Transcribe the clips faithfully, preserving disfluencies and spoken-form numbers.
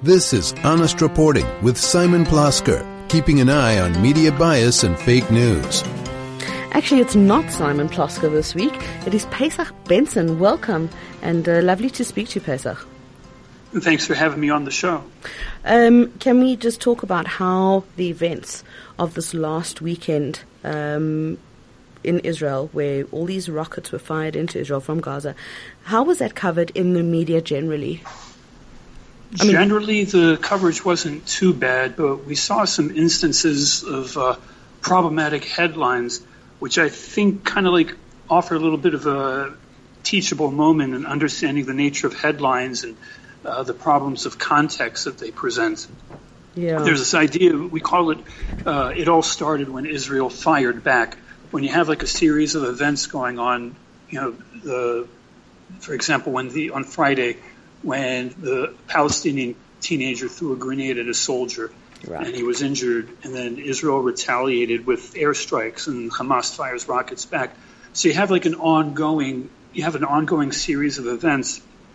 This is Honest Reporting with Simon Plasker, keeping an eye on media bias and fake news. Actually, it's not Simon Plasker this week. It is Pesach Benson. Welcome, and uh, lovely to speak to you, Pesach. Thanks for having me on the show. Um, can we just talk about how the events of this last weekend um, in Israel, where all these rockets were fired into Israel from Gaza, how was that covered in the media generally? I mean, Generally, the coverage wasn't too bad, but we saw some instances of uh, problematic headlines, which I think kind of like offer a little bit of a teachable moment in understanding the nature of headlines and uh, the problems of context that they present. Yeah. There's this idea, we call it, uh, it all started when Israel fired back. When you have like a series of events going on, you know, the, for example, when the on Friday, when the Palestinian teenager threw a grenade at a soldier, right, and he was injured, and then Israel retaliated with airstrikes, and Hamas fires rockets back. So you have like an ongoing, you have an ongoing series of events.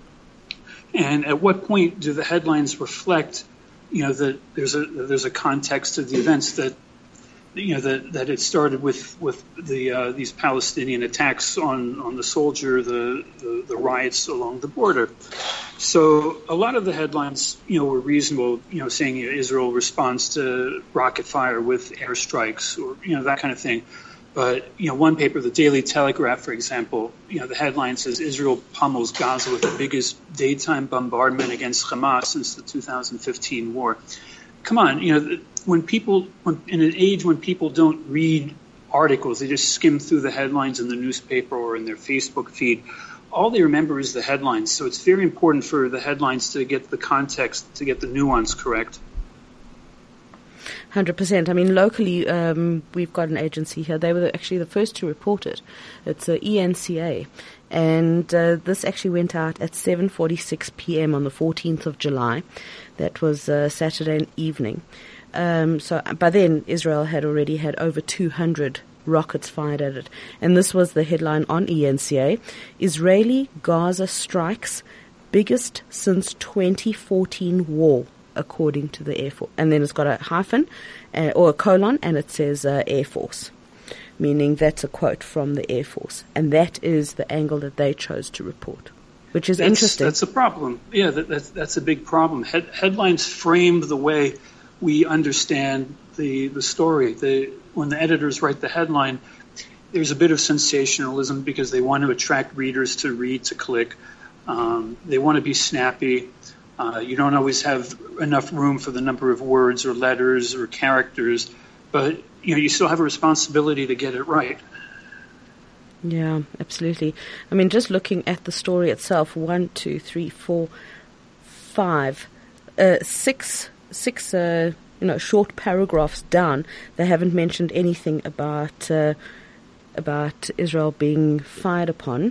And at what point do the headlines reflect, you know, that there's a there's a context to the events that, you know, that, that it started with with the uh, these Palestinian attacks on, on the soldier, the, the the riots along the border. So a lot of the headlines, you know, were reasonable, you know, saying you know, Israel responds to rocket fire with airstrikes or, you know, that kind of thing. But, you know, one paper, the Daily Telegraph, for example, you know, the headline says Israel pummels Gaza with the biggest daytime bombardment against Hamas since the two thousand fifteen war. Come on, you know, when people, when, in an age when people don't read articles, they just skim through the headlines in the newspaper or in their Facebook feed, all they remember is the headlines. So it's very important for the headlines to get the context, to get the nuance correct. one hundred percent. I mean, locally, um, we've got an agency here. They were actually the first to report it. It's a E N C A. And uh, this actually went out at seven forty-six p.m. on the fourteenth of July. That was uh, Saturday evening. Um, so by then, Israel had already had over two hundred rockets fired at it. And this was the headline on E N C A. Israeli Gaza strikes biggest since twenty fourteen war, according to the Air Force. And then it's got a hyphen uh, or a colon, and it says uh, Air Force, meaning that's a quote from the Air Force. And that is the angle that they chose to report, which is that's, interesting. That's a problem. Yeah, that, that's, that's a big problem. Head, headlines frame the way we understand the, the story. The, when the editors write the headline, there's a bit of sensationalism because they want to attract readers to read, to click. Um, they want to be snappy. Uh, you don't always have enough room for the number of words or letters or characters, but you know you still have a responsibility to get it right. Yeah, absolutely. I mean, just looking at the story itself, one, two, three, four, five, uh, six, six, uh, you know, short paragraphs down, they haven't mentioned anything about uh, about Israel being fired upon.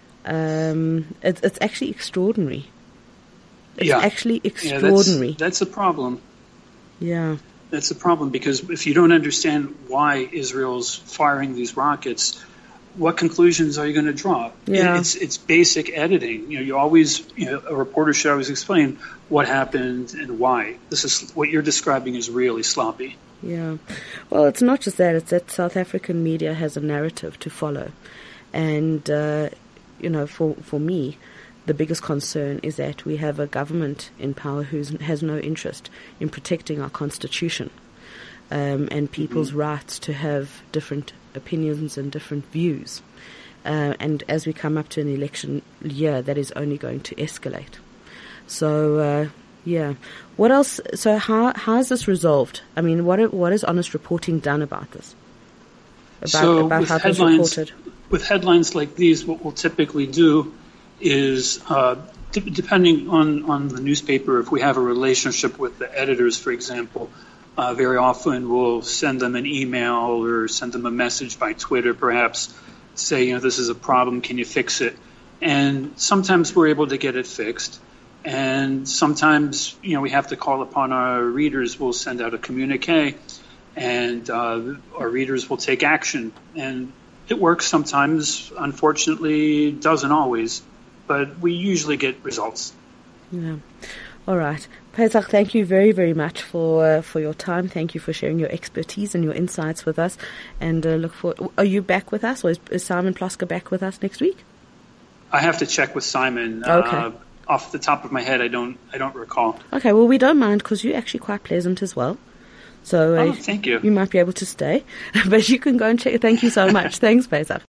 Um, it's, it's actually extraordinary. It's yeah. actually extraordinary. Yeah, that's, that's a problem. Yeah. That's a problem because if you don't understand why Israel's firing these rockets, what conclusions are you going to draw? Yeah. It's it's basic editing. You know, you always, you know, a reporter should always explain what happened and why. This is what you're describing is really sloppy. Yeah. Well, it's not just that. It's that South African media has a narrative to follow. And, uh, you know, for, for me, the biggest concern is that we have a government in power who has no interest in protecting our constitution um, and people's mm-hmm. rights to have different opinions and different views. Uh, and as we come up to an election year, that is only going to escalate. So, uh, yeah. What else? So how how is this resolved? I mean, what what has Honest Reporting done about this? About, so about with how this headlines, reported? With headlines like these, what we'll typically do is, uh, d- depending on, on the newspaper, if we have a relationship with the editors, for example, uh, very often we'll send them an email or send them a message by Twitter, perhaps, say, you know, this is a problem, can you fix it? And sometimes we're able to get it fixed. And sometimes, you know, we have to call upon our readers. We'll send out a communique, and uh, our readers will take action. And it works sometimes. Unfortunately, it doesn't always. But we usually get results. Yeah. All right. Pesach, thank you very, very much for uh, for your time. Thank you for sharing your expertise and your insights with us. And uh, look forward. Are you back with us, or is, is Simon Plasker back with us next week? I have to check with Simon. Okay. Uh, off the top of my head, I don't I don't recall. Okay, well, we don't mind because you're actually quite pleasant as well. So uh, oh, thank you. You might be able to stay. But you can go and check. Thank you so much. Thanks, Pesach.